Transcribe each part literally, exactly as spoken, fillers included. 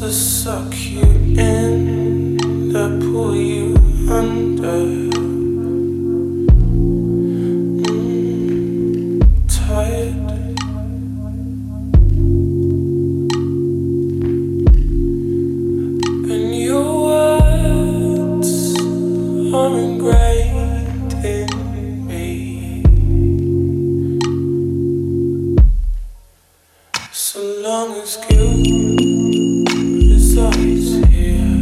suck you in, that pull you under. Mm, tired. And your words are ingrained in me. So long as guilt resides here,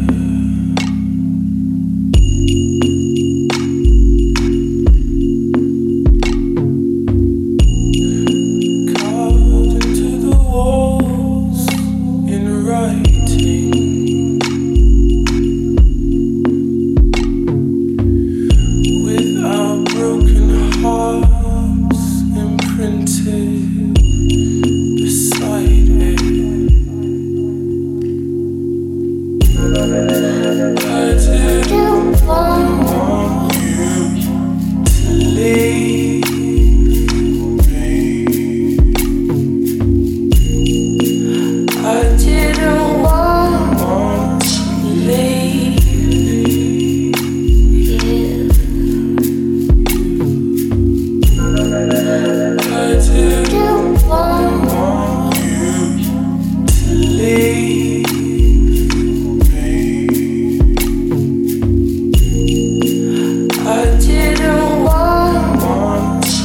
carved into the walls in writing, with our broken hearts imprinted beside it. I didn't want you to leave me. I didn't want to leave you. I didn't want you to leave. I didn't want to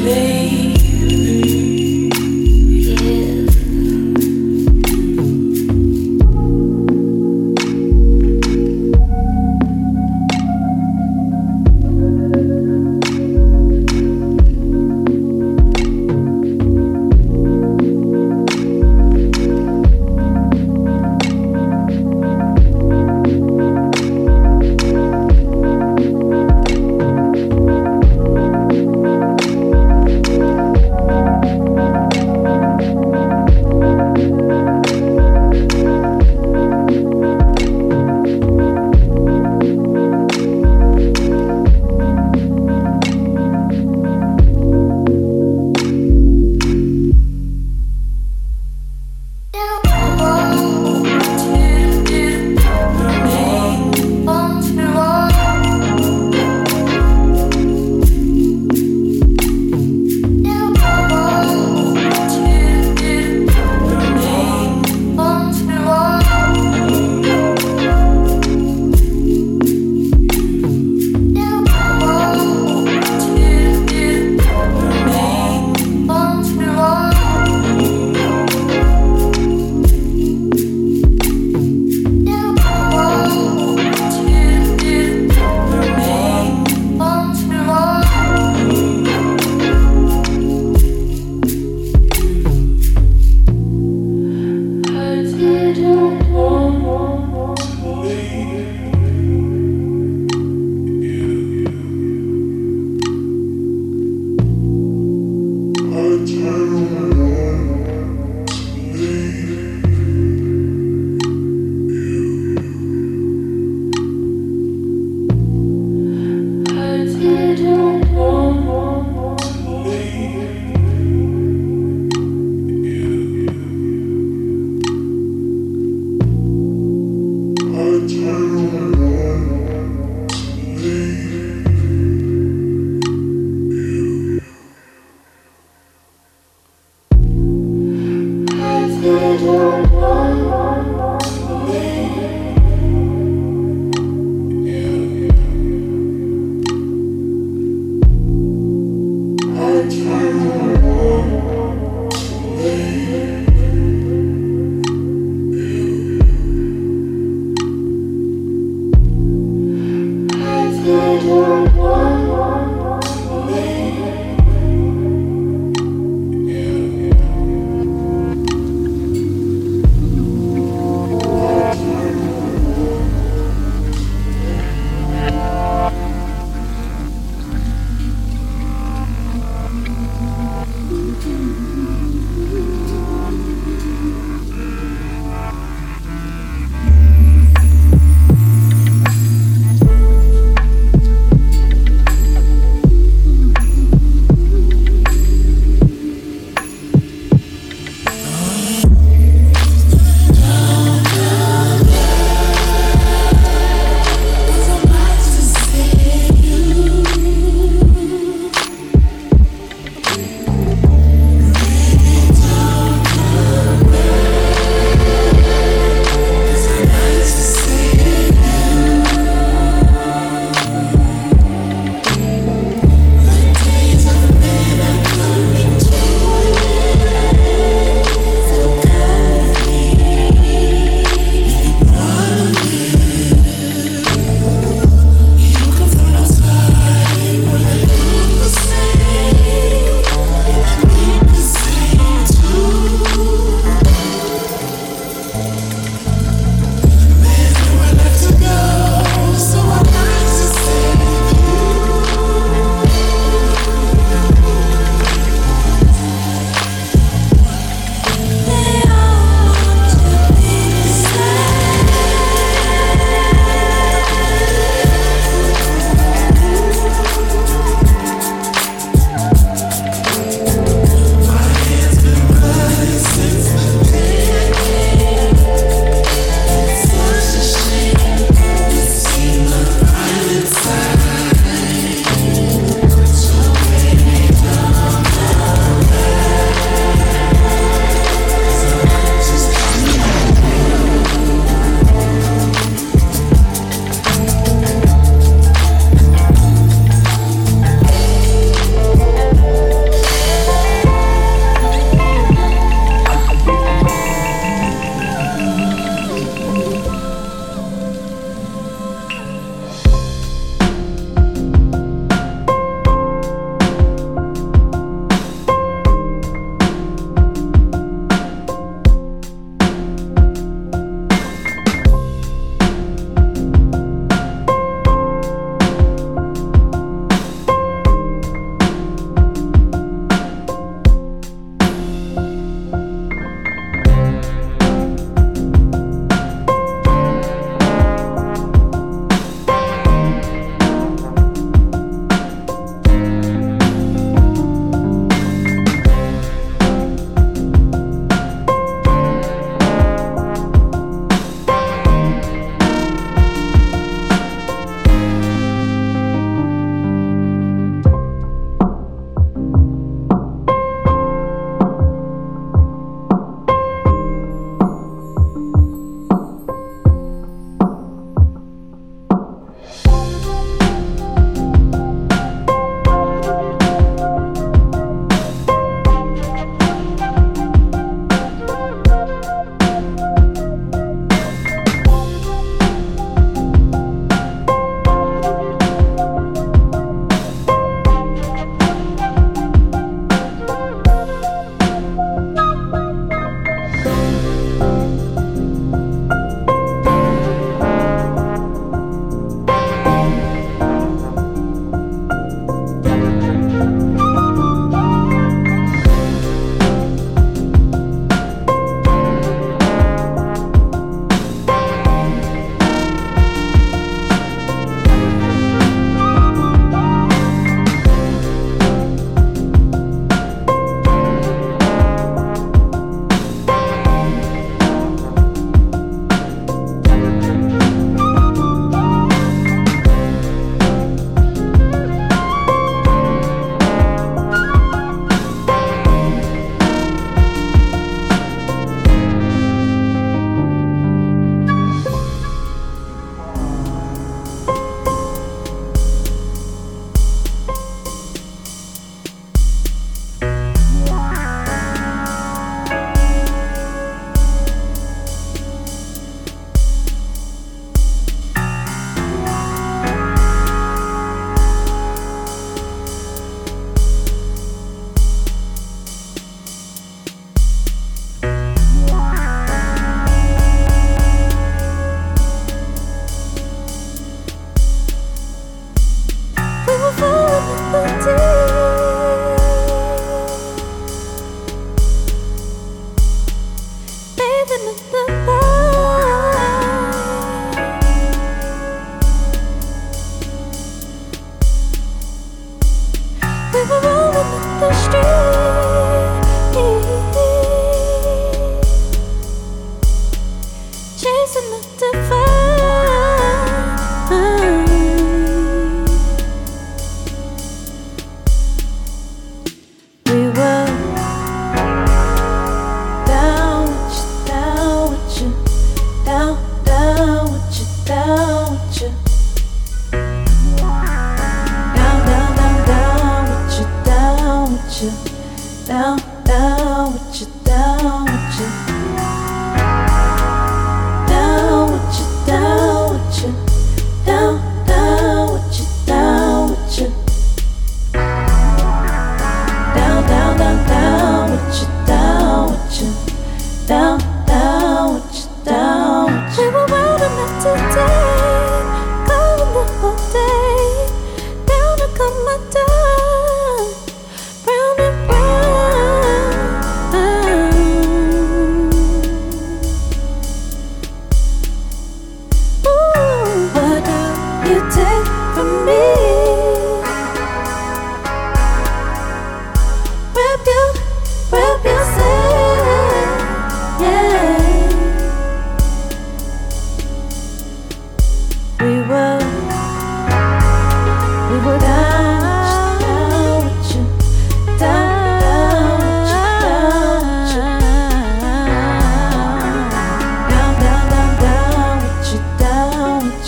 leave you.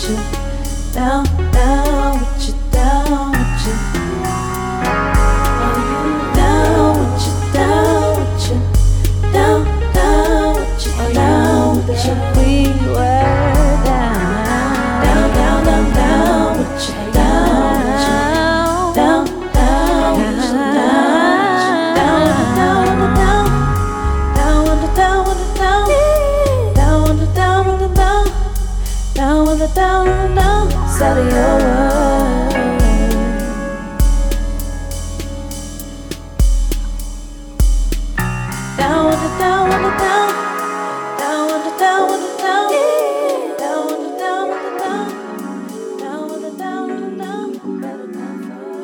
you, down, down with you, down with you. Down with you, down with you, down, down with you, down with you. We were down, down, down, down, down with you, down with you, down, down with you, down, down, down, down, down, down, down, down, down, down, down, down, down, down, down, side of your world. Down with the down with the down, down with the down with the down, down with the down with the down, down with the down with the down, better not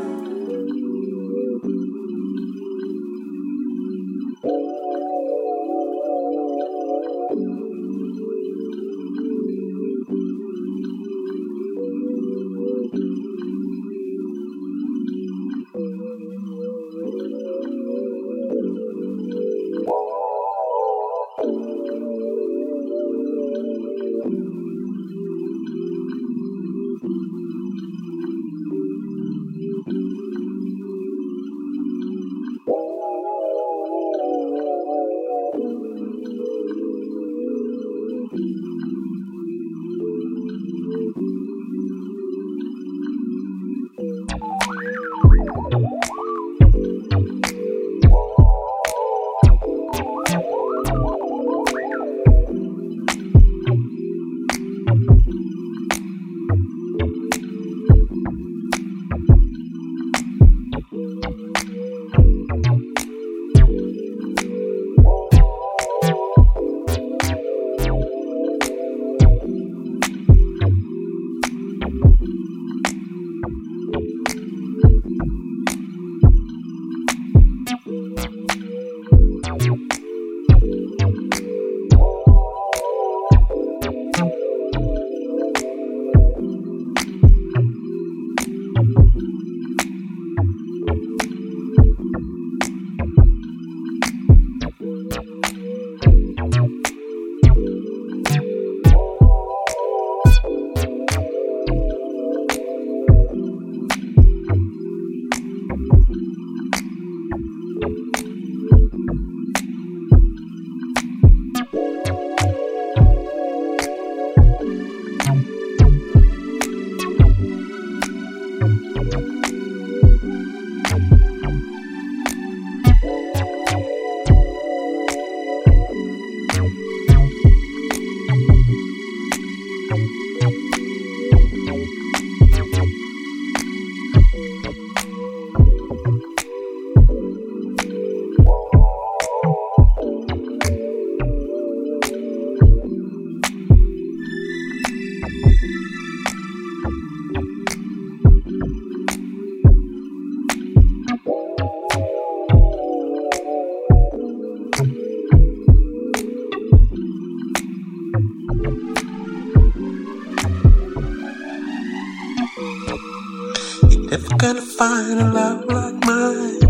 Never gonna find a love like mine.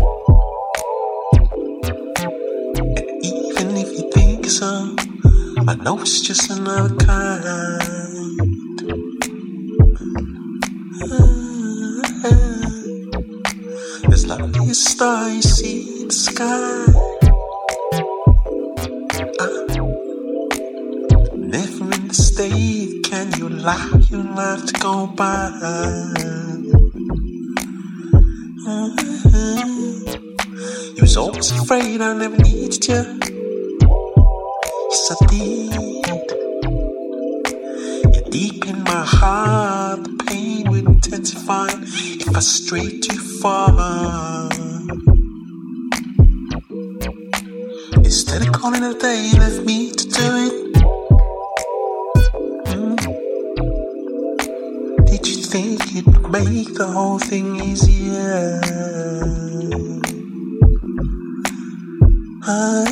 And even if you think so, I know it's just another kind. As lovely as star you see in the sky. Uh, never in the state can you allow your life to go by. You was always afraid I never needed you. Yes, I did. You're deep in my heart. The pain would intensify if I strayed too far. Instead of calling it a day, you left me to do it. Mm. Did you think it would make the whole thing easier? Ah,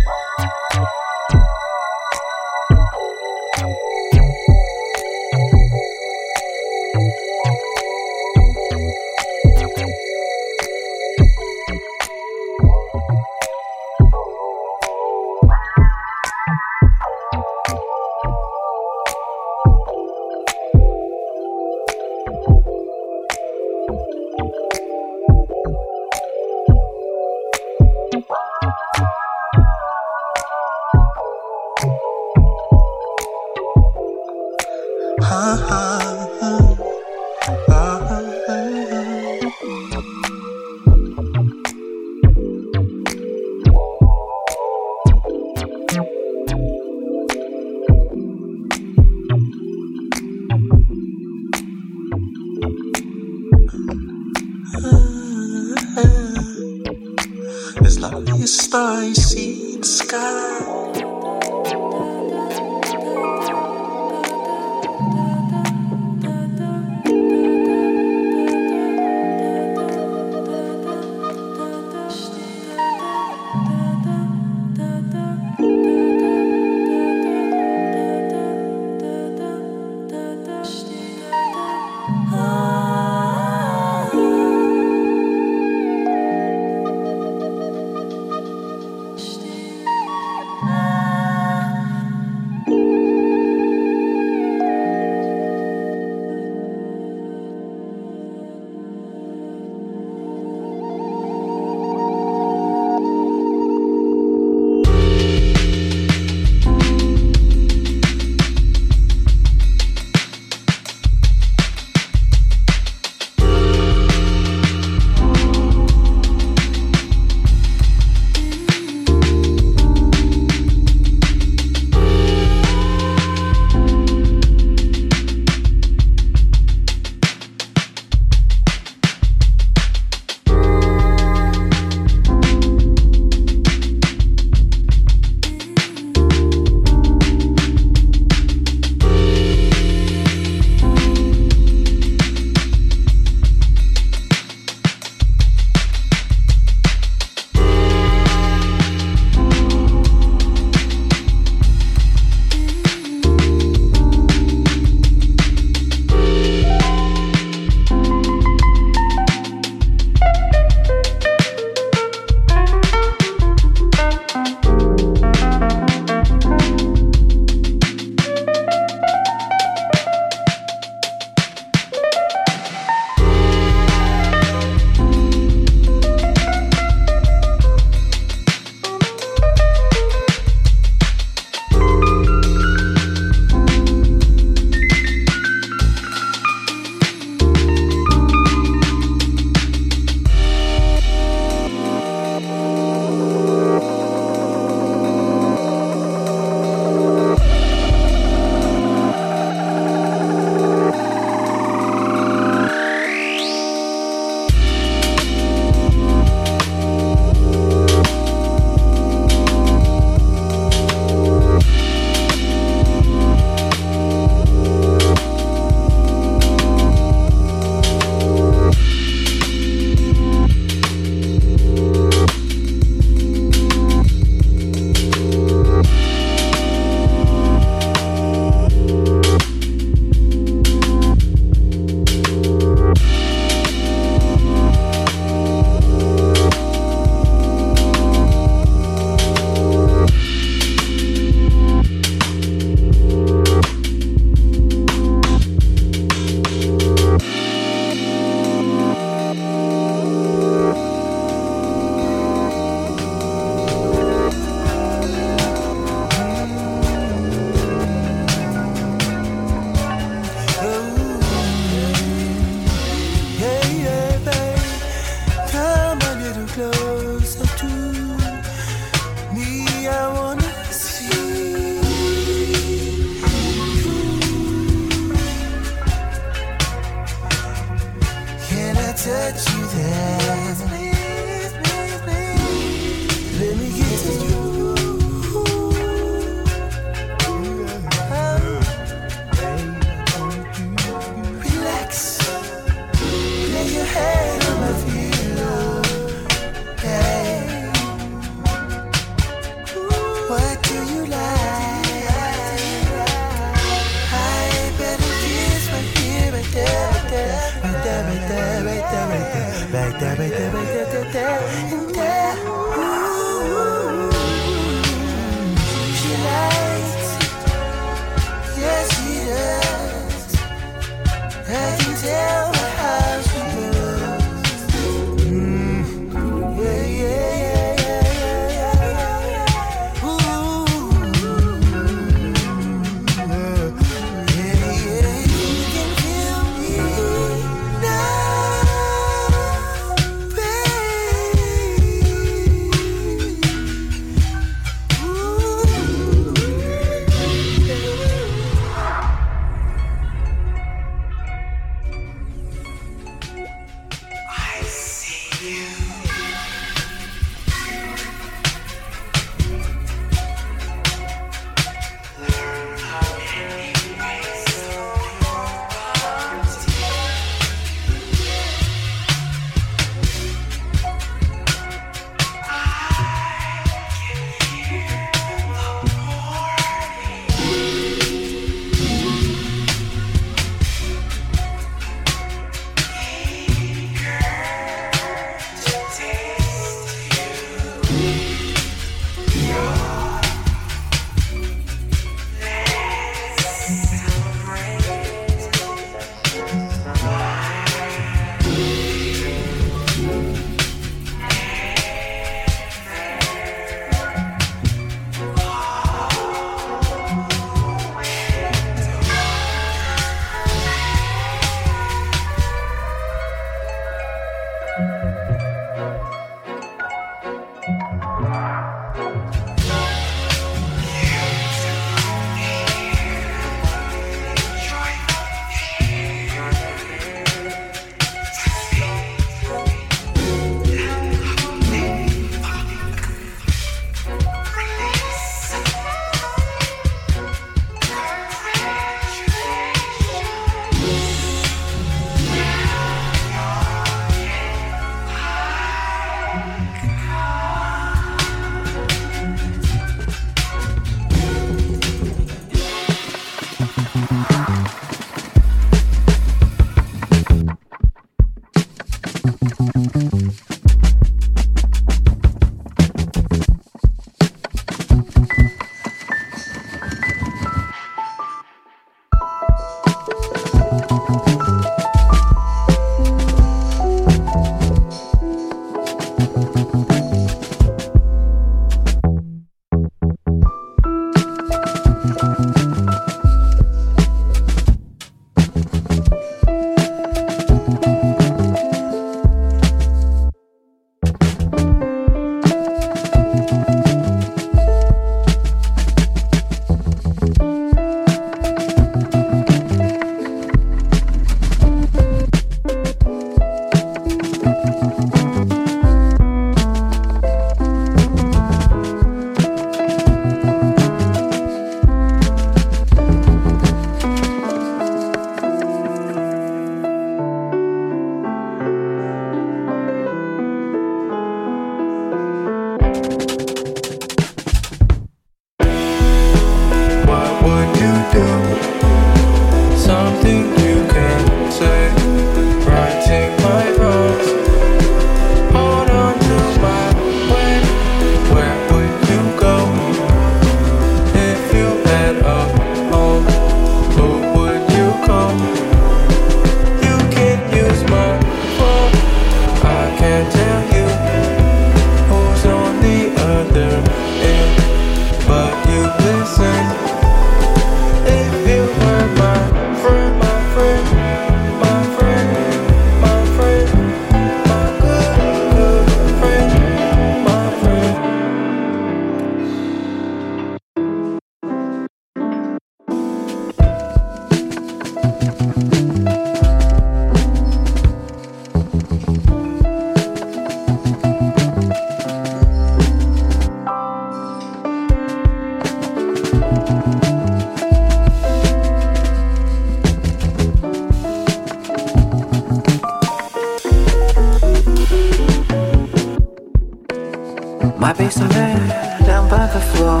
basement down by the floor.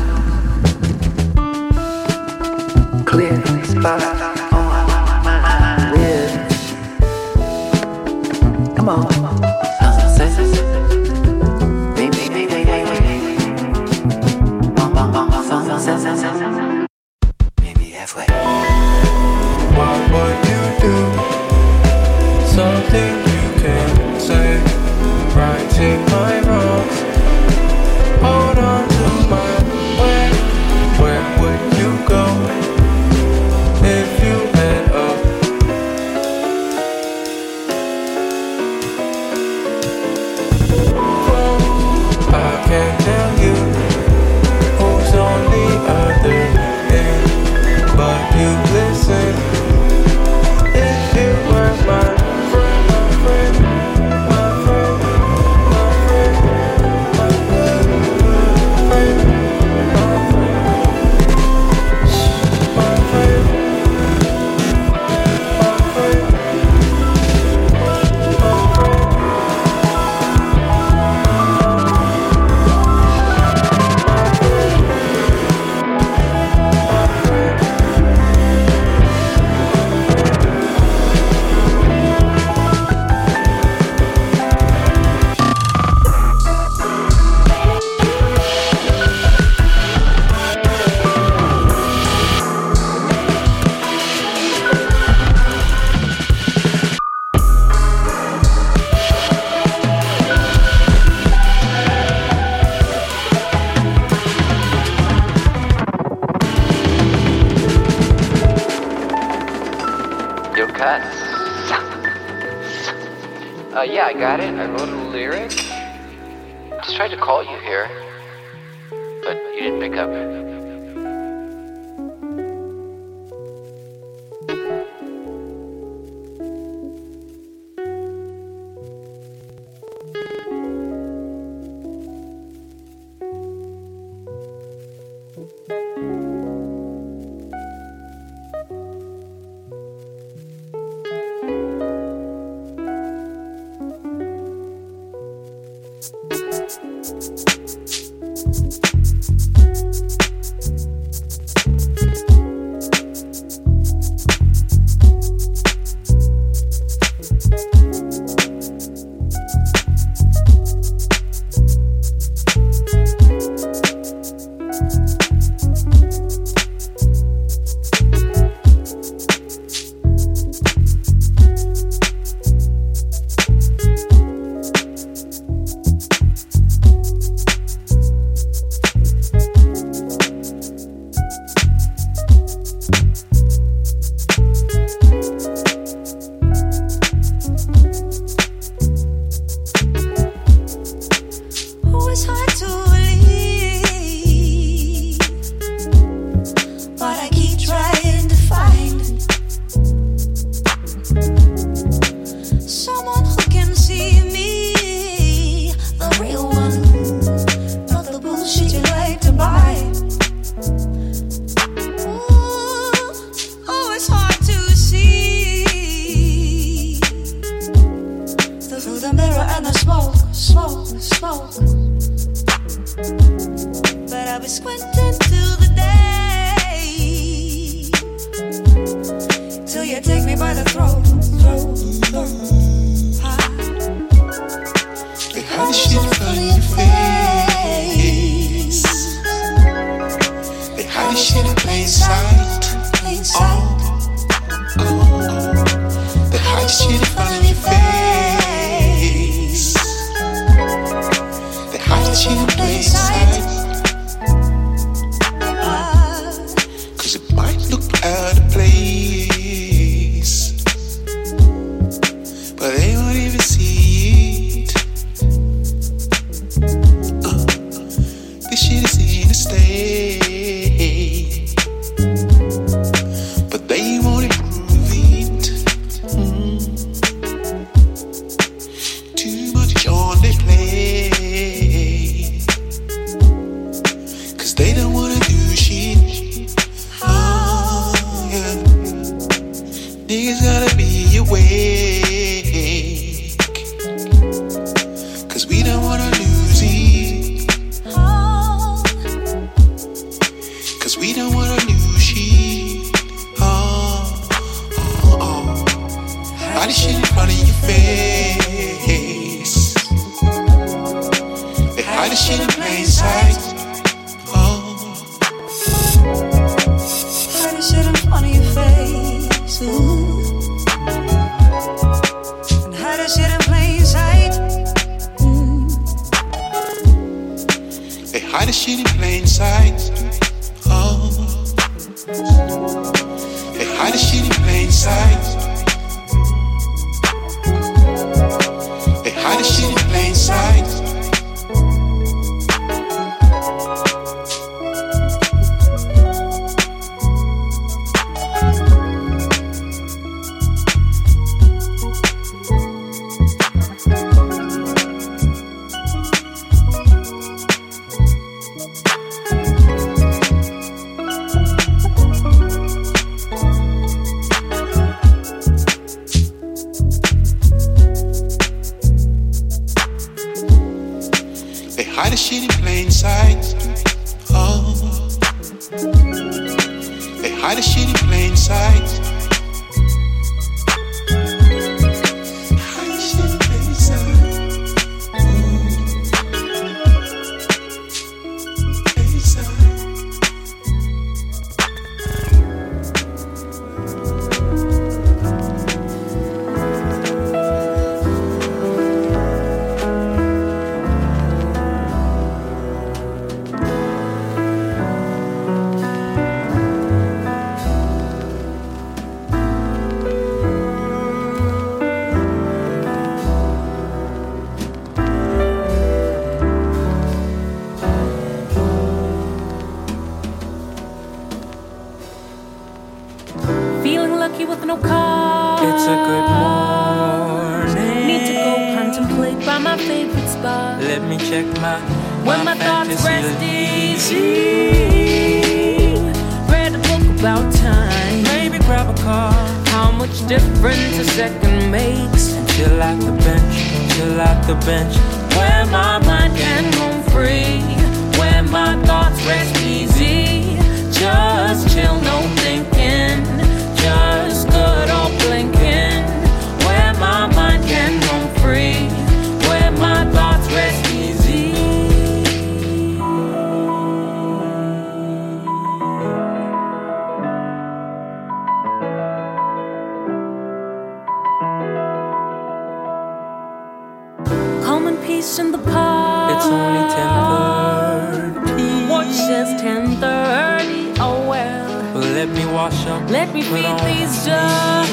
Clear spot on my lips. Come on, sunset. Baby, baby, baby, sunset. Maybe halfway. What would you do? Something you can say. Righting my wrongs. Hold on to my way. Where would you go if you had up? I can't tell you who's on the other end, but you listen. If you were my friend, my friend, my friend, my friend, my good, good friend, my friend, my friend, my friend, my friend. Yo, cut. Uh, yeah, I got it. I wrote a lyric. Just tried to call you here, but you didn't pick up. They don't wanna do shit. Oh, yeah. sight. Oh, hide the shit in front of your face. Ooh. And hide that shit in plain sight. Mm. They hide the shit in plain sight. Oh, they hide the shit in plain sight. They hide the shit in plain sight. Hide the shit in plain sight. Oh, they hide the shit in plain sight. Hide the shit in plain sight. Plain sight. With no car, It's a good morning. need to go contemplate by my favorite spot. Let me check my When my thoughts fantasy rest easy. Read a book about time. Maybe grab a car How much difference a second makes. and chill at the bench, chill at the bench. Where my mind can roam free. Where my thoughts rest easy. Just chill, no thinking. Just good old blinking. Where my mind can roam free. Where my thoughts rest easy. Calm and peace in the park. It's only ten thirty. Watch says ten thirty. Oh well. Well, let me wash up. Let me put feed on these dogs.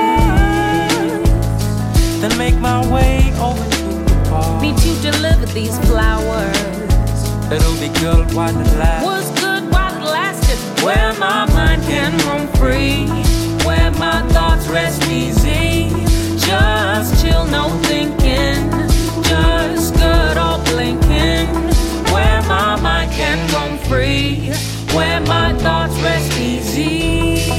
Then make my way over to the bar. Need to deliver these flowers. It'll be good while it lasts. Was good while it lasted. Where my mind can roam free. Where my thoughts rest easy. Just chill, no thinking. Just good old blinking. Where my mind can roam free. Where my thoughts rest easy.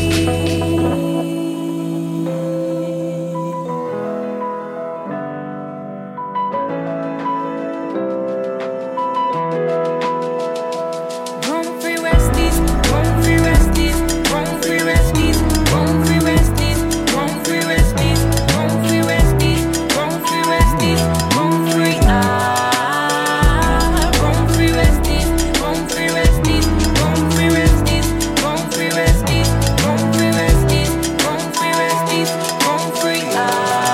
Roam free resties, roam free resties, roam free resties, roam free resties, roam free resties, roam free resties, roam free resties, roam free ah, roam free resties, roam free resties, roam free resties, roam free resties, roam free resties, roam free resties, roam free ah,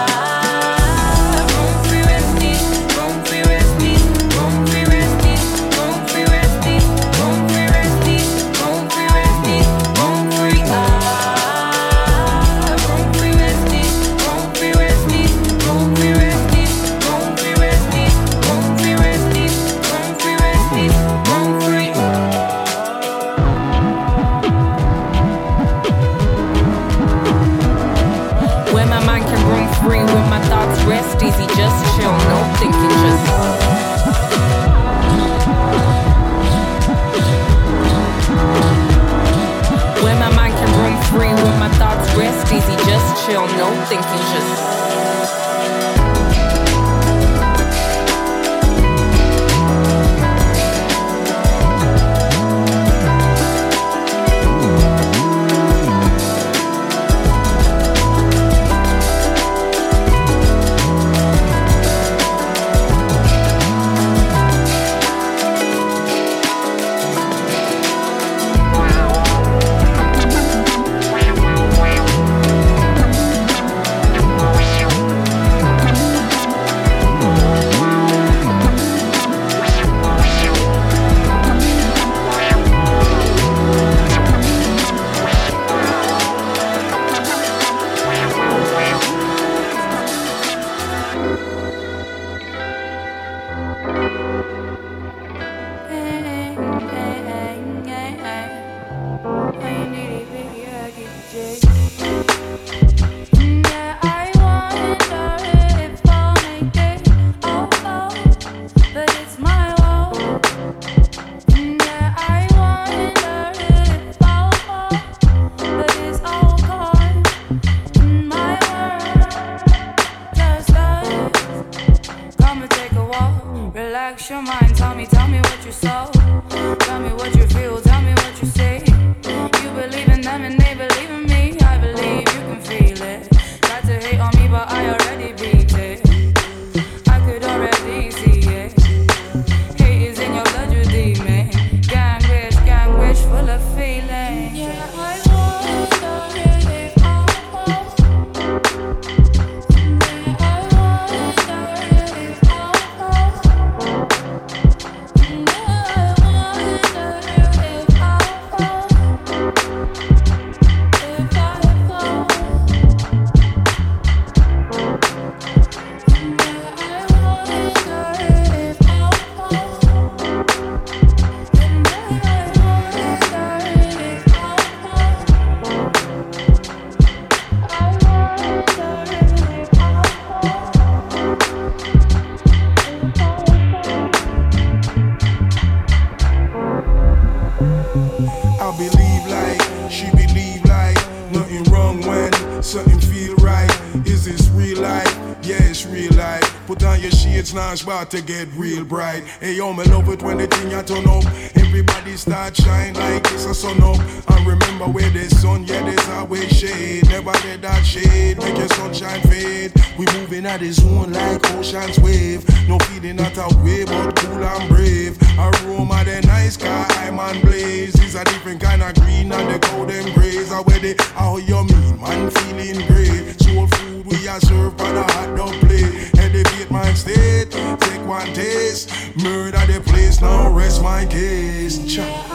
roam free resties, roam free resties, roam free resties, roam free resties, roam free resties, roam free resties, roam free ah, roam free resties, roam free resties, roam free resties, roam free resties, roam free resties, roam free resties, roam free. Where my mind can roam free, where my thoughts rest easy, just chill, no thinking, just. Where my mind can roam free, where my thoughts rest easy, just chill, no thinking, just. something feel right. Is this real life? Yeah, it's real life. Put on your shades, now it's about to get real bright. Hey yo, me love it when the thing I turn up. Everybody start shine like it's a sun up. And remember where there's sun, yeah, there's always shade. Never let that shade make your sunshine fade. We moving at the zone like ocean's wave. No feeling not a way, but cool and brave. Aroma the nice car, I'm on blaze. It's a different kind of green and the golden grays. Are where they, how you mean, man feeling great. Soul food we are served on a hot dog plate. Elevate my state, take one taste. Murder the place, now rest my case. Cha.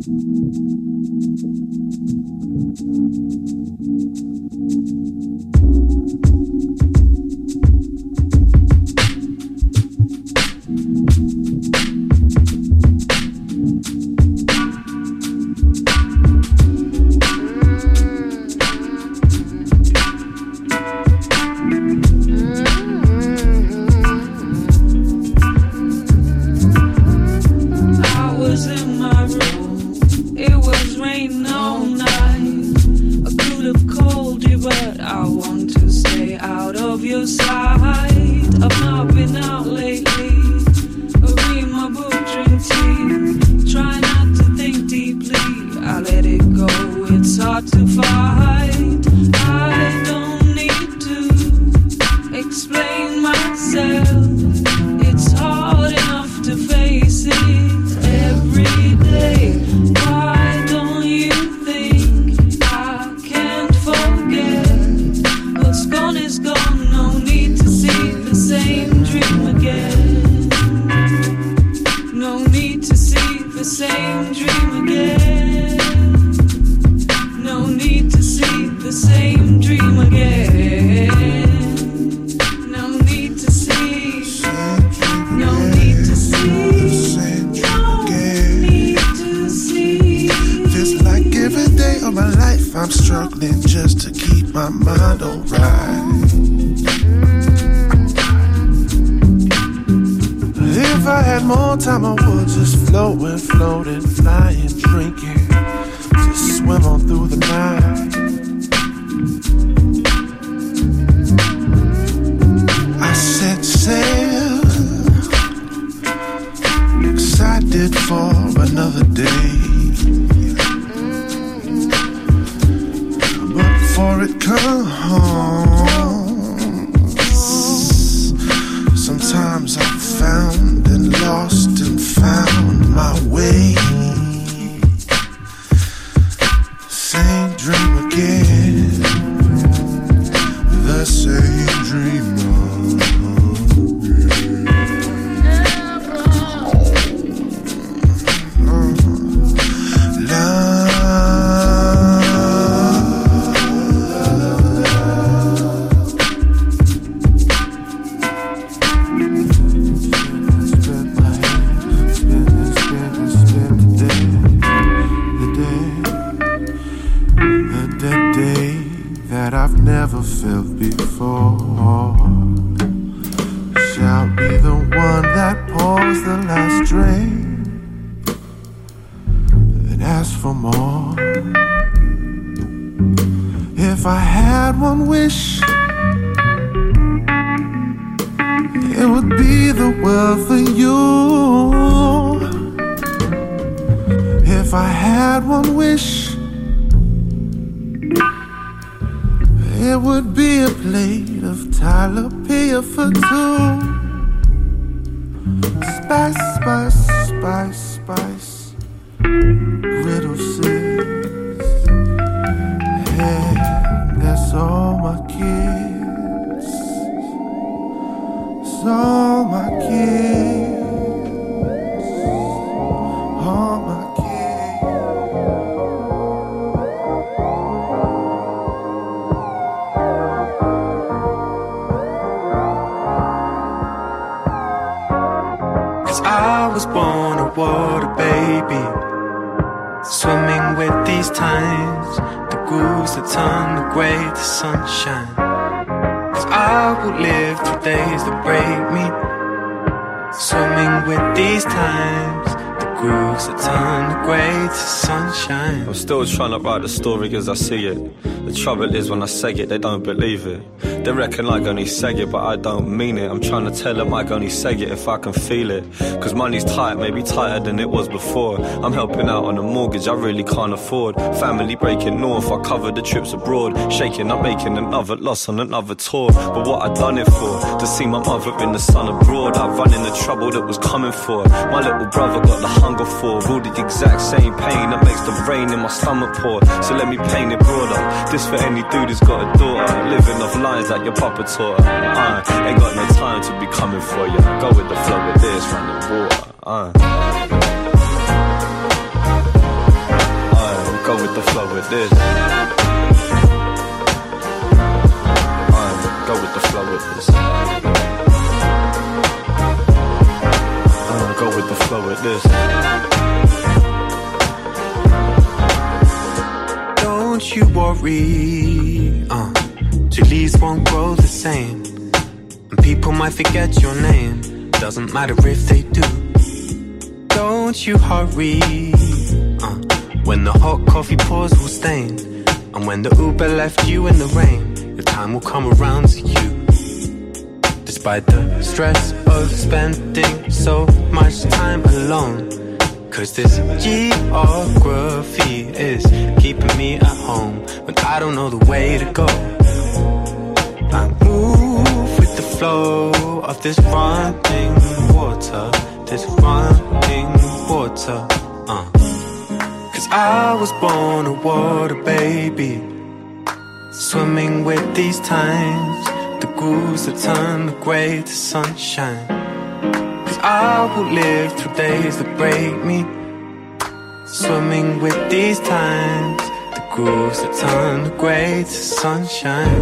Still trying to write the story as I see it. The trouble is when I say it, they don't believe it. They reckon I only say it, but I don't mean it. I'm trying to tell them I only say it if I can feel it. Cause money's tight, maybe tighter than it was before. I'm helping out on a mortgage I really can't afford. Family breaking north, I cover the trips abroad. Shaking, I'm making another loss on another tour. But what I done it for? To see my mother in the sun abroad. I run in the trouble that was coming for. My little brother got the hunger for. All the exact same pain that makes the rain in my stomach pour. So let me paint it broader. This for any dude who's got a daughter. Living off lines like your papa taught her. I ain't got no time to be coming for you. Go with the flow with this, run the water. Uh. with the flow with this. Uh, go with the flow with this. Uh, go with the flow with this. Don't you worry, uh, chilies won't grow the same, and people might forget your name. Doesn't matter if they do. Don't you hurry, uh, when the hot coffee pours will stain, and when the Uber left you in the rain, your time will come around to you. Despite the stress of spending so much time alone, 'cause this geography is keeping me at home when I don't know the way to go. I move with the flow of this running water, this running water, uh. 'Cause I was born a water baby, swimming with these times, the grooves that turn the grey to sunshine. 'Cause I will live through days that break me, swimming with these times, the grooves that turn the grey to sunshine.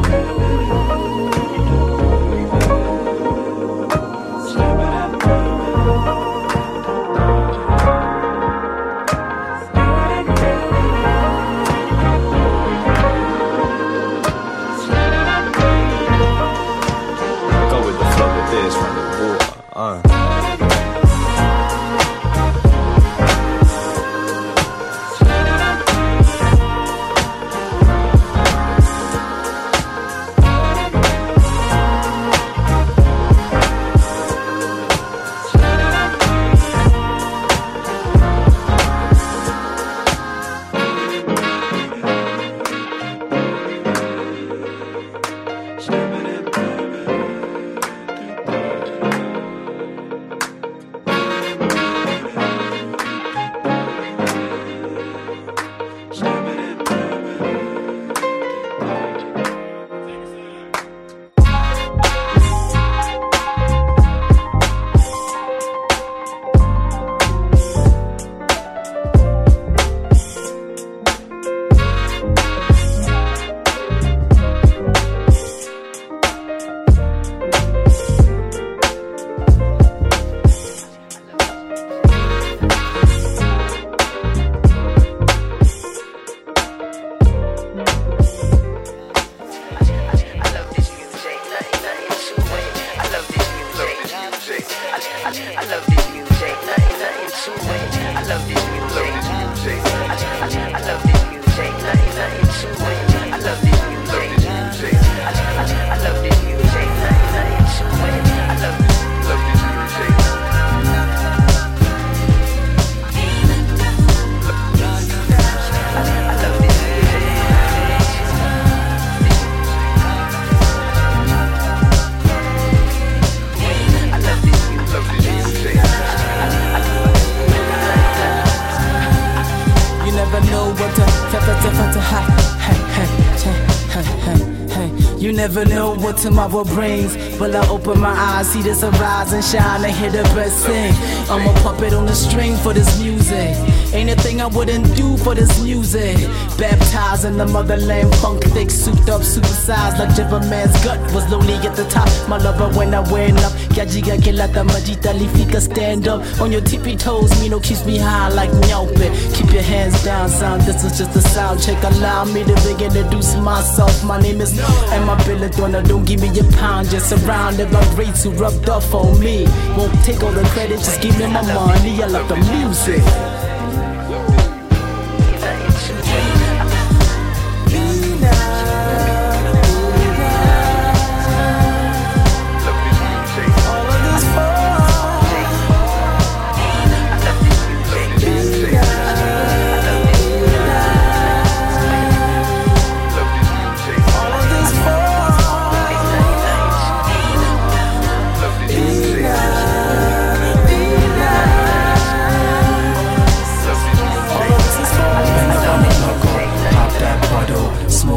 Never know what tomorrow brings. Will I open my eyes, see this arise and shine and hear the birds sing? I'm a puppet on the string for this music. Ain't a thing I wouldn't do for this music. Baptized in the motherland, funk thick, souped up, supersized like Jibber Man's gut was lonely at the top. My lover when I went up, Gajiga Gelata Majita Lifika, stand up on your tippy toes. Mino keeps me high like Nyaupe. Keep your hands down, son. This is just a sound check. Allow me to introduce myself. My name is and my Belladonna. Don't give me a pound, just surrounded by greats who rubbed off on me. Won't take all the credit, just give me my money. I love the music.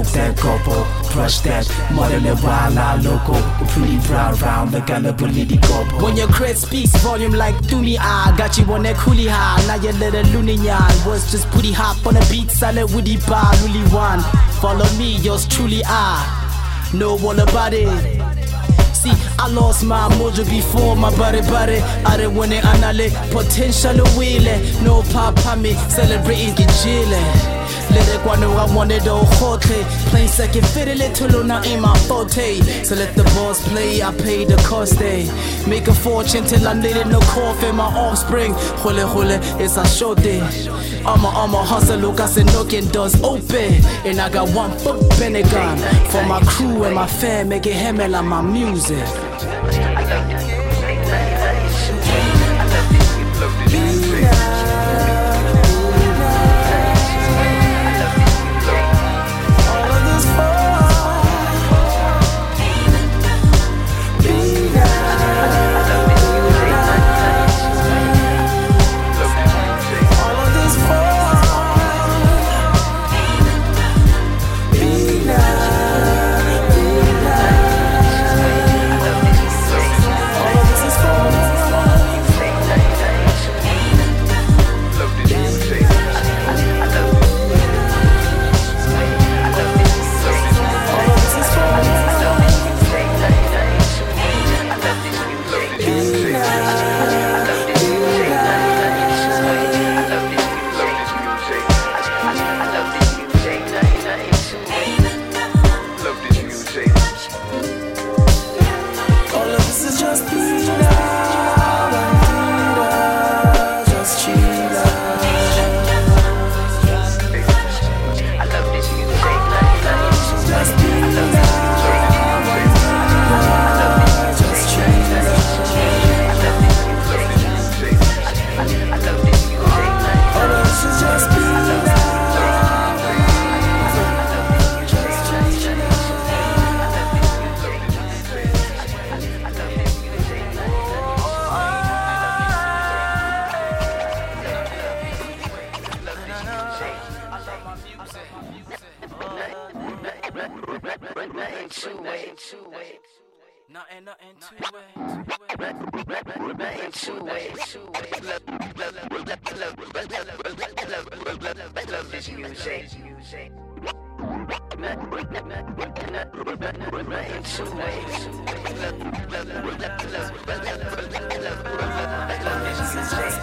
smoke that gopo, crush that, model it while I loco, pretty brown round, the gallability gopo. When your cred speaks volume like Tumi, I got you on that coolie high. Now your little Lunian was just pretty hop on a beat, solid woody bar, really one. Follow me, yours truly I know all about it. See, I lost my mojo before my body body. I didn't want it, anale potential wheeling. No papa me celebrating get chillin'. Let it go, know I wanted all hot. Plain second fiddle it to Luna in my forte. So let the boss play, I pay the cost. They make a fortune till I'm lit in the coffin. My offspring, hole hole, it's a short day. I'm a, I'm a hustle, look, I said knocking doors open. And I got one foot Pentagon for my crew and my fam, make it hammer like my music. Nothing, nothing to it. Nothing to it. Love this music. Nothing to it. Love this music.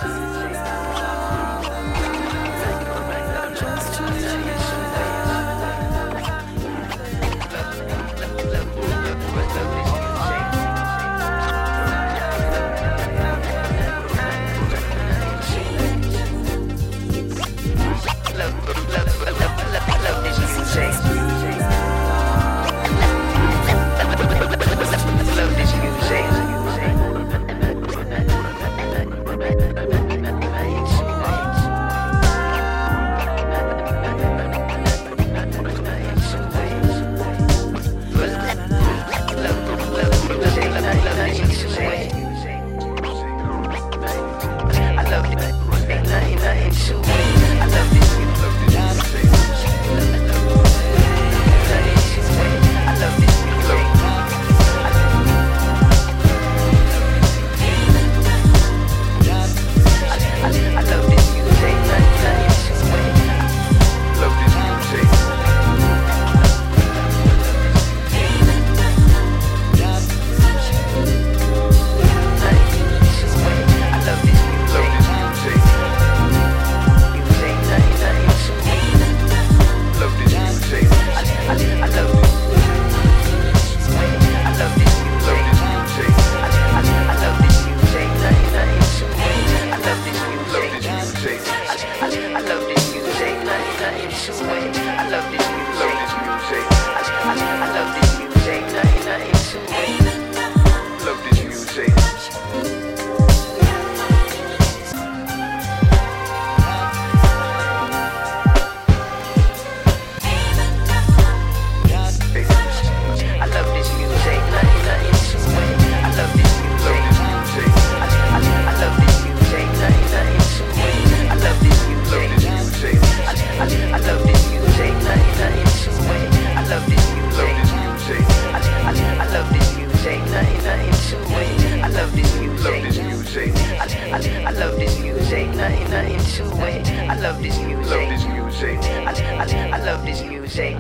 I love this music.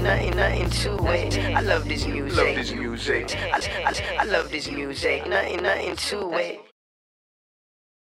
nothing, nothing to it. I love this music. Love this music. I, I, I love this music. Nothing, nothing to it.